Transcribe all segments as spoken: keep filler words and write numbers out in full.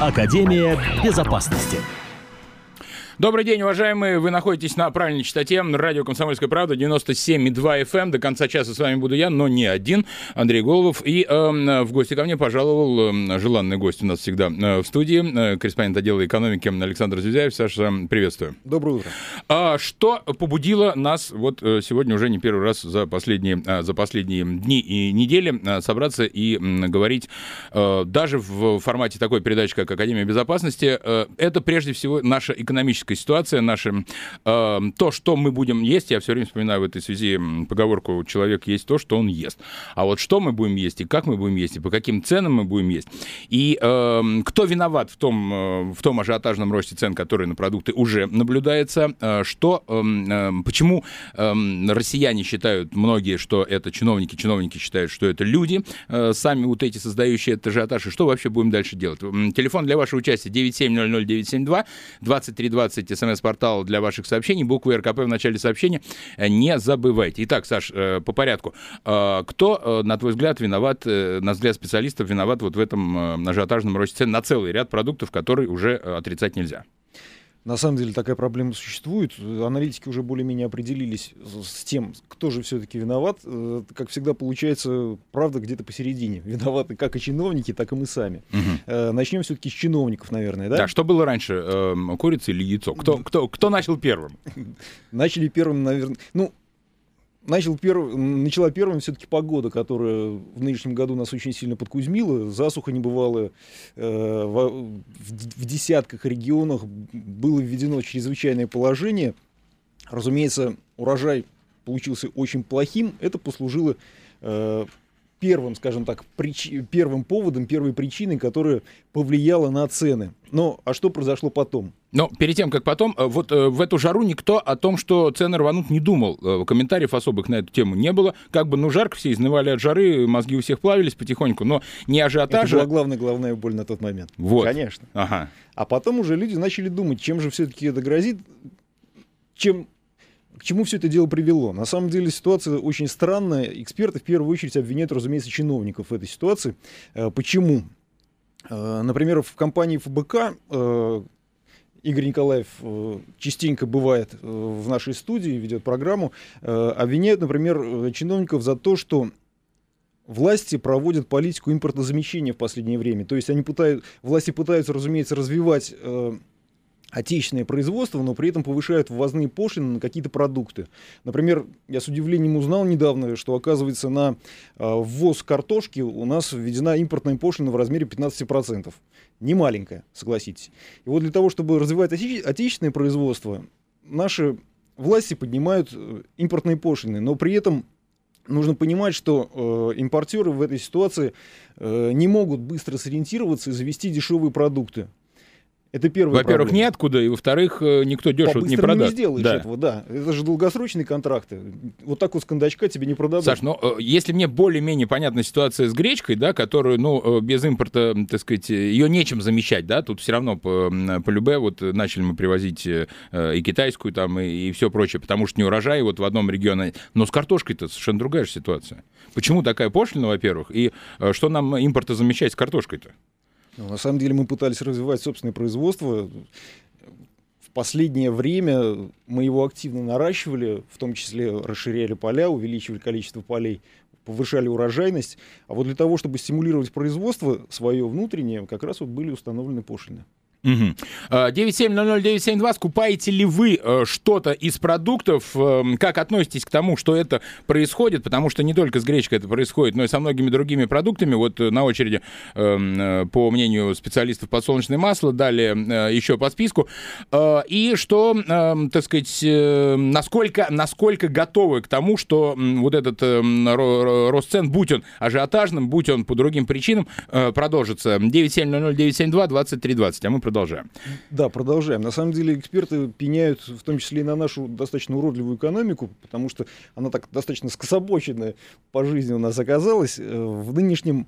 Академия безопасности. Добрый день, уважаемые. Вы находитесь на правильной частоте. Радио «Комсомольская правда», девяносто семь и два эф эм. До конца часа с вами буду я, но не один, Андрей Голубов. И э, в гости ко мне пожаловал э, желанный гость у нас всегда э, в студии, э, корреспондент отдела экономики Александр Звездяев. Саша, приветствую. Доброе утро. А, что побудило нас вот э, сегодня уже не первый раз за последние, э, за последние дни и недели э, собраться и э, говорить э, даже в формате такой передачи, как «Академия безопасности». Э, это прежде всего наша экономическая ситуация, наша, э, то, что мы будем есть. Я все время вспоминаю в этой связи поговорку: человек есть то, что он ест. А вот что мы будем есть и как мы будем есть, и по каким ценам мы будем есть. И э, кто виноват в том, э, в том ажиотажном росте цен, который на продукты уже наблюдается, э, что, э, э, почему э, россияне считают, многие, что это чиновники, чиновники считают, что это люди, э, сами вот эти создающие этот ажиотаж, и что вообще будем дальше делать. Телефон для вашего участия девять семь ноль ноль девять семь два двадцать три двадцать, смс-портал для ваших сообщений, буквы эр ка пэ в начале сообщения не забывайте. Итак, Саш, по порядку. Кто, на твой взгляд, виноват, на взгляд специалистов, виноват вот в этом ажиотажном росте цен на целый ряд продуктов, которые уже отрицать нельзя? На самом деле такая проблема существует. Аналитики уже более-менее определились с тем, кто же все-таки виноват. Как всегда, получается, правда где-то посередине. Виноваты как и чиновники, так и мы сами. Угу. Начнем все-таки с чиновников, наверное, да? Да, что было раньше, курица или яйцо? Кто, кто, кто начал первым? Начали первым, наверное... Ну, Начал перв... Начала первым все-таки погода, которая в нынешнем году нас очень сильно подкузмила. Засуха небывалая. Э, в, в десятках регионах было введено чрезвычайное положение. Разумеется, урожай получился очень плохим. Это послужило э, первым, скажем так, прич... первым поводом, первой причиной, которая повлияла на цены. Но а что произошло потом? Но перед тем, как потом, вот в эту жару никто о том, что цены рванут, не думал. Комментариев особых на эту тему не было. Как бы, ну, жарко, все изнывали от жары, мозги у всех плавились потихоньку, но не ажиотажа. Это была главная, главная боль на тот момент. Вот. Конечно. Ага. А потом уже люди начали думать, чем же все-таки это грозит, чем... К чему все это дело привело? На самом деле ситуация очень странная. Эксперты в первую очередь обвиняют, разумеется, чиновников в этой ситуации. Почему? Например, в компании эф бэ ка Игорь Николаев частенько бывает в нашей студии, ведет программу, обвиняют, например, чиновников за то, что власти проводят политику импортозамещения в последнее время. То есть они пытают, власти пытаются, разумеется, развивать э, отечественное производство, но при этом повышают ввозные пошлины на какие-то продукты. Например, я с удивлением узнал недавно, что, оказывается, на э, ввоз картошки у нас введена импортная пошлина в размере пятнадцать процентов. Не маленькая, согласитесь. И вот для того, чтобы развивать оте- отечественное производство, наши власти поднимают э, импортные пошлины, но при этом нужно понимать, что э, импортеры в этой ситуации э, не могут быстро сориентироваться и завести дешевые продукты. Это первое. Во-первых, проблема. неоткуда, и во-вторых, никто дешево не продаст. не сделаешь да. этого, да. Это же долгосрочные контракты. Вот так вот с кондачка тебе не продадут. Саш, ну, если мне более-менее понятна ситуация с гречкой, да, которую, ну, без импорта, так сказать, ее нечем замещать, да, тут все равно по, по любе вот начали мы привозить и китайскую там, и, и все прочее, потому что не урожай вот в одном регионе. Но с картошкой-то совершенно другая же ситуация. Почему такая пошлина, во-первых, и что нам импорта замещать с картошкой-то? Ну, на самом деле мы пытались развивать собственное производство. В последнее время мы его активно наращивали, в том числе расширяли поля, увеличивали количество полей, повышали урожайность. А вот для того, чтобы стимулировать производство свое внутреннее, как раз вот были установлены пошлины. Угу. девять семь ноль ноль девять семь два. Скупаете ли вы э, что-то из продуктов? Э, как относитесь к тому, что это происходит? Потому что не только с гречкой это происходит, но и со многими другими продуктами. Вот э, на очереди, э, по мнению специалистов, подсолнечное масло, далее э, еще по списку. Э, и что, э, так сказать, э, насколько, насколько готовы к тому, что э, вот этот э, рост цен, будь он ажиотажным, будь он по другим причинам, э, продолжится. девять семь ноль ноль девять семь два двадцать три двадцать. А мы продолжаем. Продолжаем. Да, продолжаем. На самом деле эксперты пеняют в том числе и на нашу достаточно уродливую экономику, потому что она так достаточно скособоченная по жизни у нас оказалась. В нынешнем...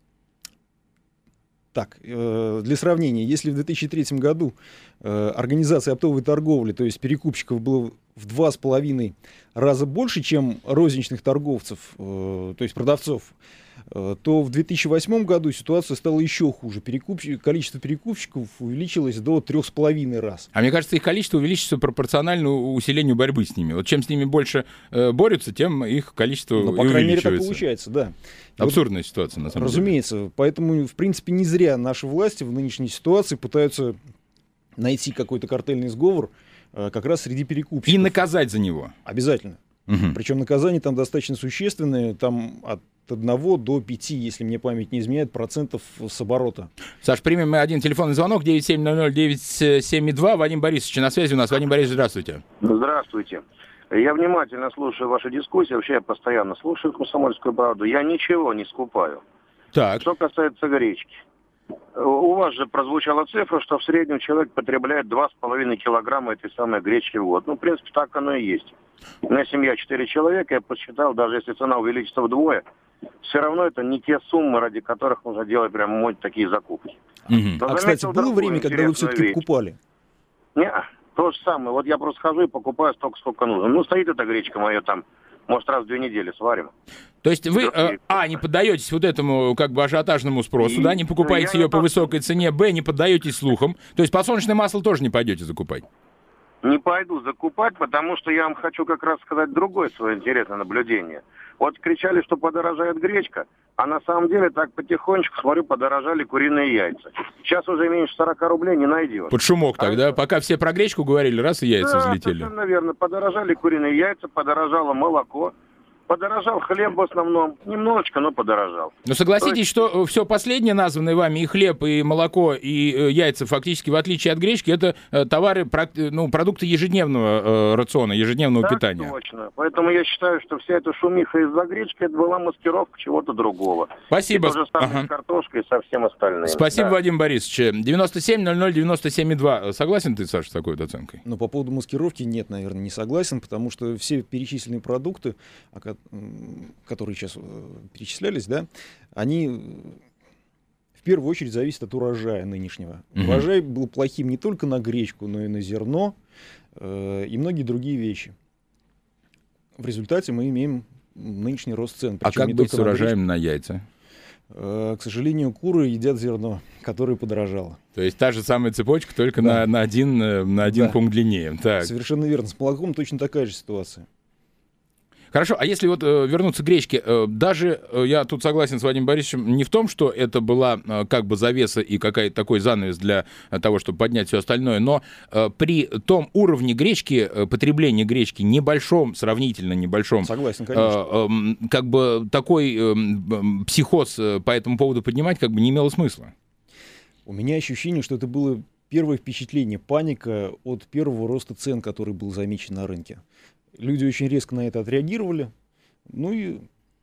Так, для сравнения, если в две тысячи третьем году организация оптовой торговли, то есть перекупщиков, было в два с половиной раза больше, чем розничных торговцев, то есть продавцов, то в две тысячи восьмом году ситуация стала еще хуже. Перекупщик, количество перекупщиков увеличилось до трех с половиной раз. А мне кажется, их количество увеличится пропорционально усилению борьбы с ними. Вот чем с ними больше э, борются, тем их количество ну, и по крайней мере, увеличивается. так получается, да. Абсурдная вот, ситуация, на самом разумеется, деле. Разумеется. Поэтому, в принципе, не зря наши власти в нынешней ситуации пытаются найти какой-то картельный сговор э, как раз среди перекупщиков. И наказать за него. Обязательно. Угу. Причем наказания там достаточно существенные, там от одного до пяти, если мне память не изменяет, процентов с оборота. Саш, примем мы один телефонный звонок, девять семь ноль ноль девять семь два. Вадим Борисович на связи у нас. Вадим Борисович, здравствуйте. Здравствуйте. Я внимательно слушаю ваши дискуссии, вообще я постоянно слушаю «Комсомольскую правду». Я ничего не скупаю. Так. Что касается гречки. У вас же прозвучала цифра, что в среднем человек потребляет два с половиной килограмма этой самой гречки в год. Ну, в принципе, так оно и есть. У меня семья четыре человека, я посчитал, даже если цена увеличится вдвое, все равно это не те суммы, ради которых нужно делать прям вот такие закупки. Угу. А, кстати, было время, когда вы все-таки вещь. покупали? Нет, то же самое. Вот я просто хожу и покупаю столько, сколько нужно. Ну, стоит эта гречка моя там, может, раз в две недели сварим. То есть вы, э, а, не поддаетесь вот этому как бы ажиотажному спросу, и, да, не покупаете ее по высокой цене, б, не поддаетесь слухам. То есть подсолнечное масло тоже не пойдете закупать? Не пойду закупать, потому что я вам хочу как раз сказать другое свое интересное наблюдение. Вот кричали, что подорожает гречка, а на самом деле так потихонечку, смотрю, подорожали куриные яйца. Сейчас уже меньше сорок рублей не найдешь. Под шумок тогда, а пока все про гречку говорили, раз и яйца да, взлетели. Да, наверное, подорожали куриные яйца, подорожало молоко. Подорожал хлеб в основном. Немножечко, но подорожал. Но согласитесь, есть... что все последнее названное вами, и хлеб, и молоко, и э, яйца, фактически, в отличие от гречки, это э, товары, ну, продукты ежедневного э, рациона, ежедневного так питания. Точно. Поэтому я считаю, что вся эта шумиха из-за гречки, это была маскировка чего-то другого. Спасибо. И то же самое ага. с картошкой и со всем остальным. Спасибо, да. Вадим Борисович. девяносто семь ноль ноль девяносто семь два. Согласен ты, Саша, с такой вот оценкой? Ну, по поводу маскировки нет, наверное, не согласен, потому что все перечисленные продукты, которые сейчас перечислялись, да, они в первую очередь зависят от урожая нынешнего. Mm-hmm. Урожай был плохим не только на гречку, но и на зерно э, и многие другие вещи. В результате мы имеем нынешний рост цен. А как быть с урожаем на, на яйца? Э, к сожалению, куры едят зерно, которое подорожало. То есть та же самая цепочка, только да. на, на один, на один да. пункт длиннее. Так. Совершенно верно. С молоком точно такая же ситуация. Хорошо, а если вот э, вернуться к гречке, э, даже э, я тут согласен с Вадимом Борисовичем не в том, что это была э, как бы завеса и какой-то такой занавес для э, того, чтобы поднять все остальное, но э, при том уровне гречки, э, потребления гречки небольшом, сравнительно небольшом, согласен, конечно. Э, э, как бы такой э, психоз э, по этому поводу поднимать как бы не имело смысла. У меня ощущение, что это было первое впечатление, паника от первого роста цен, который был замечен на рынке. Люди очень резко на это отреагировали. Ну и...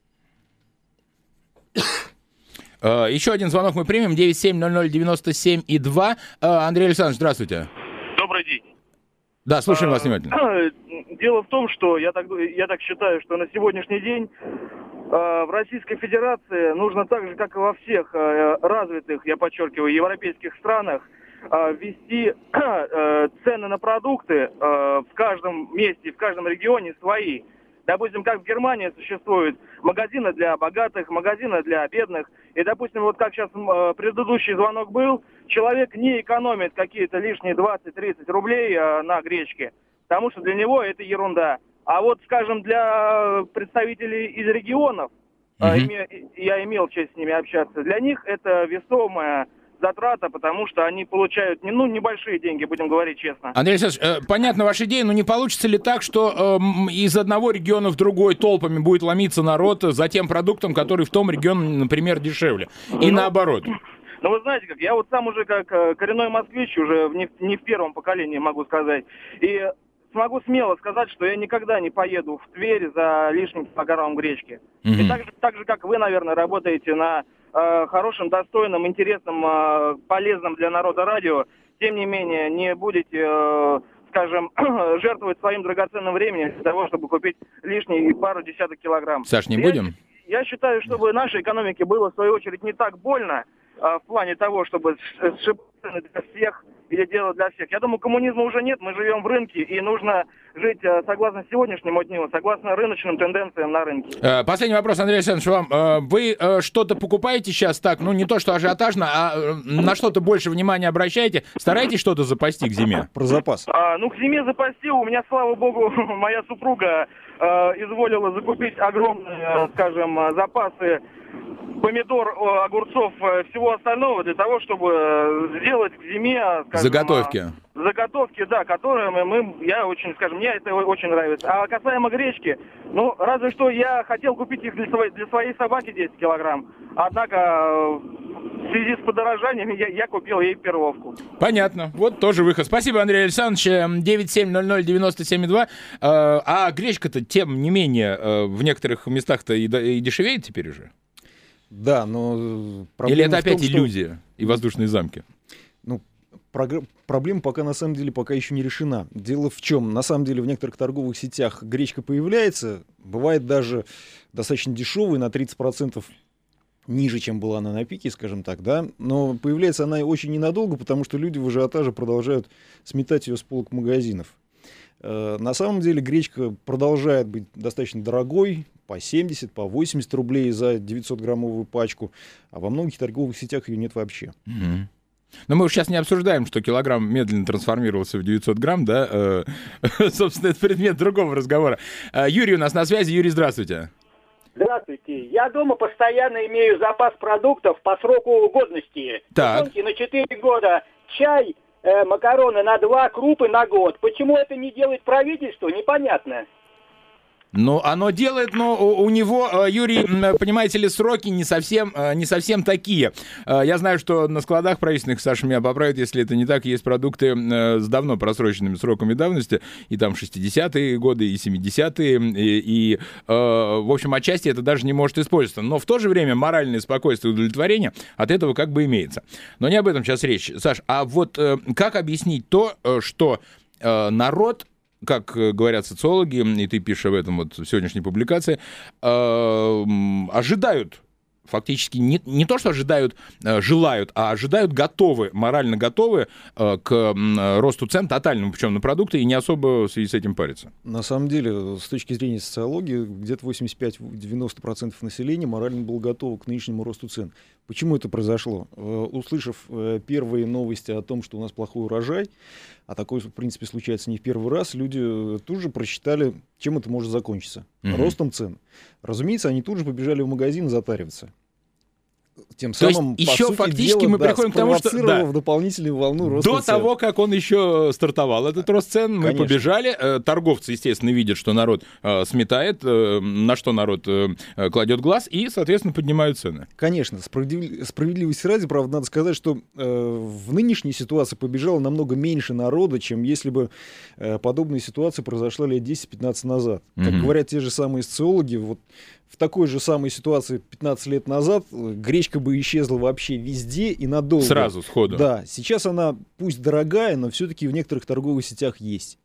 Еще один звонок мы примем. девять семь ноль ноль девяносто семь два. Андрей Александрович, здравствуйте. Добрый день. Да, слушаем а, вас внимательно. Дело в том, что я так, я так считаю, что на сегодняшний день а, в Российской Федерации нужно так же, как и во всех а, развитых, я подчеркиваю, европейских странах, ввести цены на продукты в каждом месте, в каждом регионе свои. Допустим, как в Германии существуют магазины для богатых, магазины для бедных. И, допустим, вот как сейчас предыдущий звонок был, человек не экономит какие-то лишние двадцать-тридцать рублей на гречке, потому что для него это ерунда. А вот, скажем, для представителей из регионов, mm-hmm. я имел честь с ними общаться, для них это весомая затрата, потому что они получают ну, небольшие деньги, будем говорить честно. Андрей Александрович, э, понятна ваша идея, но не получится ли так, что э, из одного региона в другой толпами будет ломиться народ за тем продуктом, который в том регионе, например, дешевле? И ну, наоборот. Ну, вы знаете как, я вот сам уже как коренной москвич, уже не в, не в первом поколении, могу сказать, и смогу смело сказать, что я никогда не поеду в Тверь за лишним килограммом гречки. Mm-hmm. И так же, так же, как вы, наверное, работаете на э, хорошем, достойном, интересном, э, полезном для народа радио, тем не менее, не будете, э, скажем, жертвовать своим драгоценным временем для того, чтобы купить лишние пару десяток килограмм. Саш, не я, будем? Я считаю, чтобы нашей экономике было, в свою очередь, не так больно, э, в плане того, чтобы сшибать цены для всех, или дело для всех. Я думаю, коммунизма уже нет, мы живем в рынке, и нужно жить э, согласно сегодняшнему дню, согласно рыночным тенденциям на рынке. Э, Последний вопрос, Андрей Александрович, вам. Э, Вы э, что-то покупаете сейчас так, ну не то что ажиотажно, а э, на что-то больше внимания обращаете? Стараетесь что-то запасти к зиме? Про запас. А, ну, к зиме запасти. У меня, слава богу, моя супруга э, изволила закупить огромные, э, скажем, э, запасы помидор, э, огурцов, э, всего остального для того, чтобы э, сделать к зиме, скажем, Заготовки. э, заготовки, да, которые мы, мы, я очень, скажем, мне это очень нравится. А касаемо гречки, ну, разве что я хотел купить их для своей, для своей собаки десять килограмм, однако э, в связи с подорожаниями я, я купил ей перловку. Понятно. Вот тоже выход. Спасибо, Андрей Александрович. девять семь ноль ноль девяносто семь два. Э, А гречка-то, тем не менее, э, в некоторых местах-то и до- и дешевеет теперь уже? Да, но... проблема Или это в том, опять что- иллюзия и воздушные замки? Ну, прогр- проблема пока на самом деле пока еще не решена. Дело в чем? На самом деле в некоторых торговых сетях гречка появляется, бывает даже достаточно дешевой, на тридцать процентов ниже, чем была она на пике, скажем так, да, но появляется она очень ненадолго, потому что люди в ажиотаже продолжают сметать ее с полок магазинов. Э, На самом деле гречка продолжает быть достаточно дорогой, по семьдесят, по восемьдесят рублей за девятисотграммовую пачку, а во многих торговых сетях ее нет вообще. Мгм. Но мы уж сейчас не обсуждаем, что килограмм медленно трансформировался в девятьсот грамм, да? Э, Собственно, это предмет другого разговора. Э, Юрий у нас на связи. Юрий, здравствуйте. Здравствуйте. Я дома постоянно имею запас продуктов по сроку годности. Так. Тушенки на четыре года, чай, э, макароны на два, крупы на год. Почему это не делает правительство, непонятно. Ну, оно делает, но у, у него, э, Юрий, м, понимаете ли, сроки не совсем, э, не совсем такие. Э, Я знаю, что на складах правительственных, Саша меня поправит, если это не так, есть продукты э, с давно просроченными сроками давности, и там шестидесятые годы, и семидесятые, и, и, э, в общем, отчасти это даже не может использоваться. Но в то же время моральное спокойствие и удовлетворение от этого как бы имеется. Но не об этом сейчас речь. Саш, а вот э, как объяснить то, э, что э, народ, как э, говорят социологи, и ты пишешь об этом вот в сегодняшней публикации, э, м, ожидают, фактически не, не то, что ожидают, э, желают, а ожидают, готовы, морально готовы э, к м, росту цен тотальному, причем на продукты, и не особо в связи с этим парятся. На самом деле, с точки зрения социологии, где-то восемьдесят пять - девяносто процентов населения морально было готово к нынешнему росту цен. Почему это произошло? Э, Услышав э, первые новости о том, что у нас плохой урожай, а такое, в принципе, случается не в первый раз, люди э, тут же просчитали, чем это может закончиться. Мгм. Ростом цен. Разумеется, они тут же побежали в магазин затариваться. Тем То есть самым, по еще сути фактически дела, мы да, приходим к тому, что- спровоцировав да. дополнительную волну роста До цен. того, как он еще стартовал, этот рост цен, мы Конечно. побежали. Э, Торговцы, естественно, видят, что народ э, сметает, э, на что народ э, э, кладет глаз, и, соответственно, поднимают цены. Конечно, справедлив- справедливости ради, правда, надо сказать, что э, в нынешней ситуации побежало намного меньше народа, чем если бы э, подобная ситуация произошла лет десять-пятнадцать назад. Как Мгм. говорят те же самые социологи, вот в такой же самой ситуации пятнадцать лет назад э, гречка бы исчезла вообще везде и надолго. Сразу, сходу. Да, сейчас она пусть дорогая, но все-таки в некоторых торговых сетях есть.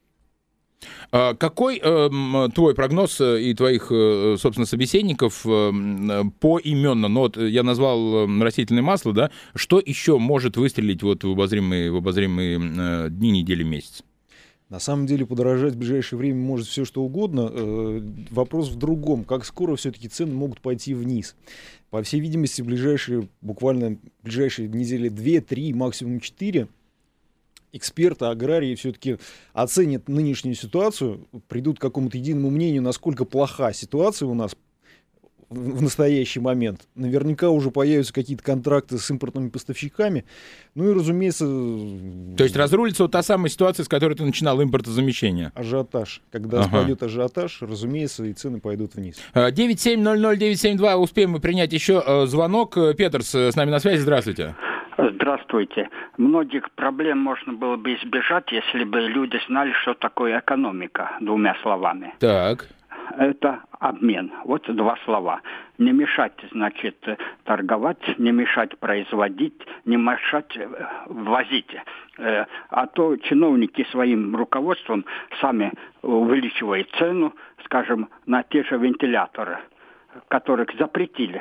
А Какой э, м, твой прогноз э, и твоих, э, собственно, собеседников э, м, э, поименно? Ну, вот я назвал э, растительное масло, да? Что еще может выстрелить вот в обозримые, в обозримые э, дни, недели, месяцы? На самом деле подорожать в ближайшее время может все что угодно. Э, Вопрос в другом. Как скоро все-таки цены могут пойти вниз? По всей видимости, в ближайшие, буквально в ближайшие недели две-три, максимум четыре, эксперты, аграрии все-таки оценят нынешнюю ситуацию, придут к какому-то единому мнению, насколько плоха ситуация у нас в в настоящий момент. Наверняка уже появятся какие-то контракты с импортными поставщиками. Ну и, разумеется... То есть разрулится вот та самая ситуация, с которой ты начинал, импортозамещение. Ажиотаж. Когда Ага. пойдет ажиотаж, разумеется, и цены пойдут вниз. девять семь ноль ноль девять семь два. Успеем мы принять еще э, звонок. Э, Петр с, с нами на связи. Здравствуйте. Здравствуйте. Многих проблем можно было бы избежать, если бы люди знали, что такое экономика, двумя словами. Так. Это обмен. Вот два слова. Не мешать, значит, торговать, не мешать производить, не мешать э, ввозить. Э, А то чиновники своим руководством сами увеличивают цену, скажем, на те же вентиляторы, которых запретили.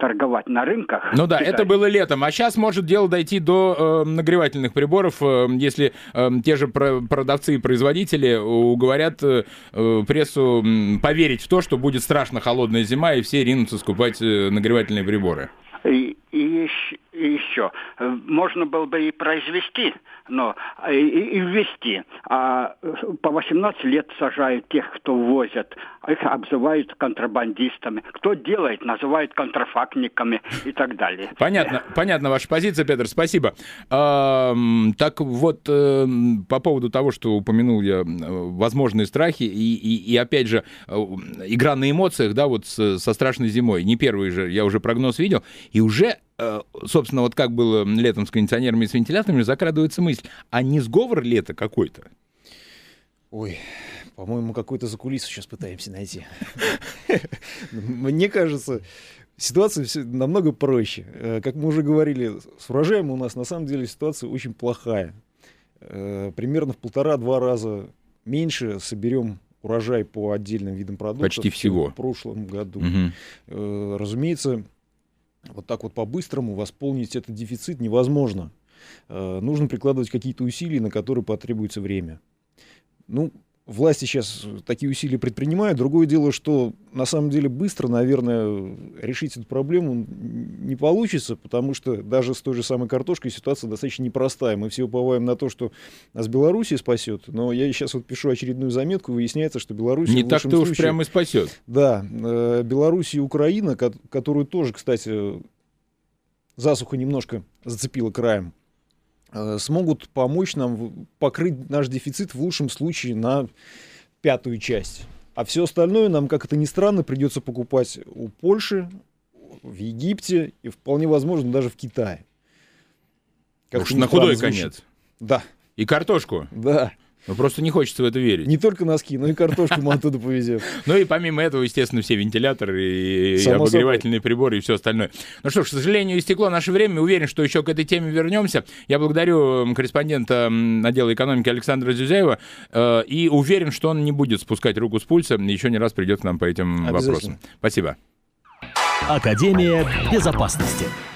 торговать на рынках. Ну да, Китай. это было летом, а сейчас может дело дойти до э, нагревательных приборов, э, если э, те же про- продавцы и производители уговорят э, прессу э, поверить в то, что будет страшно холодная зима, и все ринутся скупать э, нагревательные приборы. И, и, еще, и еще. Можно было бы и произвести, но и, и ввести. А по восемнадцать лет сажают тех, кто возят. Их обзывают контрабандистами. Кто делает, называют контрафактниками и так далее. Понятно, понятна ваша позиция, Петр, спасибо. А, так вот, э, по поводу того, что упомянул я, возможные страхи, и, и, и опять же, игра на эмоциях, да, вот с, со страшной зимой. Не первый же, я уже прогноз видел, и уже, собственно, вот как было летом с кондиционерами и с вентиляторами, закрадывается мысль, а не сговор ли это какой-то? Ой, по-моему, какой-то закулису сейчас пытаемся найти. Мне кажется, ситуация намного проще. Как мы уже говорили, с урожаем у нас на самом деле ситуация очень плохая. Примерно в полтора-два раза меньше соберем урожай по отдельным видам продуктов. Почти всего. В прошлом году. Угу. Разумеется, вот так вот по-быстрому восполнить этот дефицит невозможно. Нужно прикладывать какие-то усилия, на которые потребуется время. Ну, власти сейчас такие усилия предпринимают. Другое дело, что на самом деле быстро, наверное, решить эту проблему не получится, потому что даже с той же самой картошкой ситуация достаточно непростая. Мы все уповаем на то, что нас Белоруссия спасет, но я сейчас вот пишу очередную заметку, выясняется, что Белоруссия... Не так-то уж прямо и спасет. Да, Белоруссия и Украина, которую тоже, кстати, засуха немножко зацепила краем, смогут помочь нам покрыть наш дефицит в лучшем случае на пятую часть. А все остальное нам, как это ни странно, придется покупать у Польши, в Египте и вполне возможно даже в Китае. Уж на худой конец. Да. И картошку. Да. Ну, просто не хочется в это верить. Не только носки, но и картошку мы оттуда повезем. Ну и помимо этого, естественно, все вентиляторы и обогревательные приборы и все остальное. Ну что ж, к сожалению, истекло наше время. Уверен, что еще к этой теме вернемся. Я благодарю корреспондента отдела экономики Александра Зюзяева и уверен, что он не будет спускать руку с пульса. Еще не раз придет к нам по этим вопросам. Спасибо. Академия безопасности.